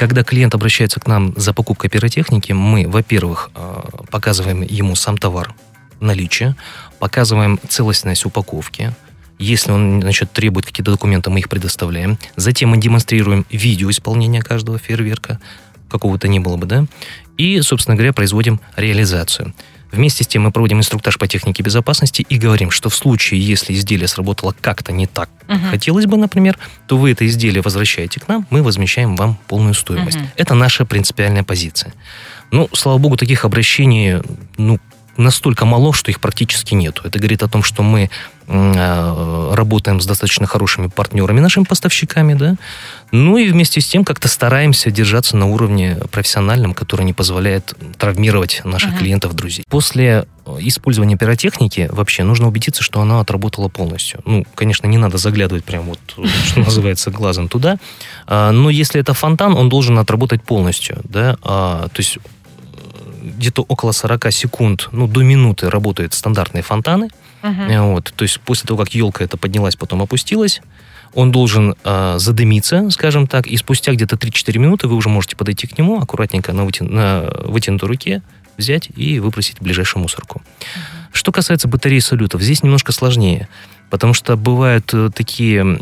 Когда клиент обращается к нам за покупкой пиротехники, мы, во-первых, показываем ему сам товар, наличие, показываем целостность упаковки. Если он, значит, требует какие-то документы, мы их предоставляем. Затем мы демонстрируем видео исполнения каждого фейерверка, какого-то ни было бы, да, и, собственно говоря, производим реализацию. Вместе с тем мы проводим инструктаж по технике безопасности и говорим, что в случае, если изделие сработало как-то не так, как хотелось бы, например, то вы это изделие возвращаете к нам, мы возмещаем вам полную стоимость. Это наша принципиальная позиция. Ну, слава богу, таких обращений, настолько мало, что их практически нету. Это говорит о том, что мы работаем с достаточно хорошими партнерами, нашими поставщиками, да, ну и вместе с тем как-то стараемся держаться на уровне профессиональном, который не позволяет травмировать наших клиентов, друзей. После использования пиротехники вообще нужно убедиться, что она отработала полностью. Ну, конечно, не надо заглядывать прям вот, что называется, глазом туда, но если это фонтан, он должен отработать полностью, да, то есть где-то около 40 секунд, до минуты работают стандартные фонтаны. Вот, то есть после того, как елка эта поднялась, потом опустилась, он должен задымиться, скажем так, и спустя где-то 3-4 минуты вы уже можете подойти к нему, аккуратненько на вытянутой руке взять и выбросить в ближайшую мусорку. Что касается батареи салютов, здесь немножко сложнее, потому что бывают такие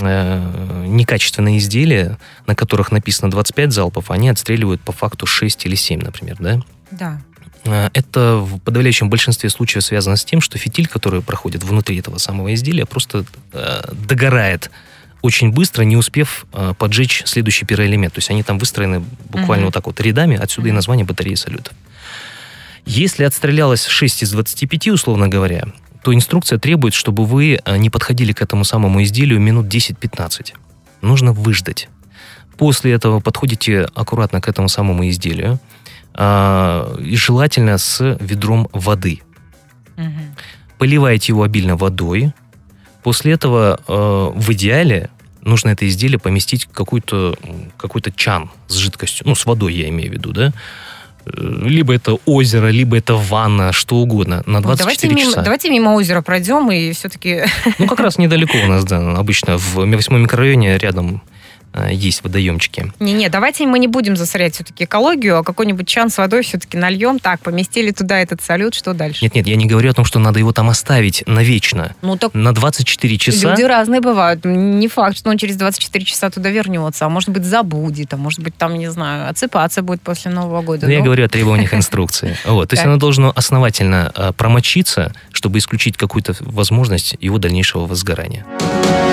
некачественные изделия, на которых написано 25 залпов, они отстреливают по факту 6 или 7, например, да? Да. Это в подавляющем большинстве случаев связано с тем, что фитиль, который проходит внутри этого самого изделия, просто догорает очень быстро, не успев поджечь следующий пироэлемент. То есть они там выстроены буквально вот так вот рядами, отсюда и название батареи салютов. Если отстрелялось 6 из 25, условно говоря, то инструкция требует, чтобы вы не подходили к этому самому изделию минут 10-15. Нужно выждать. После этого подходите аккуратно к этому самому изделию, и желательно с ведром воды. Поливаете его обильно водой. После этого в идеале нужно это изделие поместить в какой-то чан с жидкостью, с водой я имею в виду, да? Либо это озеро, либо это ванна, что угодно, на 24 часа. Давайте мимо озера пройдем и все-таки... Как раз недалеко у нас, да, обычно в 8-м микрорайоне рядом есть водоемчики. Давайте мы не будем засорять все-таки экологию, а какой-нибудь чан с водой все-таки нальем. Так, поместили туда этот салют, что дальше? Нет, я не говорю о том, что надо его там оставить навечно. На 24 часа. Люди разные бывают. Не факт, что он через 24 часа туда вернется, а может быть забудет, а может быть там, не знаю, отсыпаться будет после Нового года. Я говорю о требованиях инструкции. То есть оно должно основательно промочиться, чтобы исключить какую-то возможность его дальнейшего возгорания.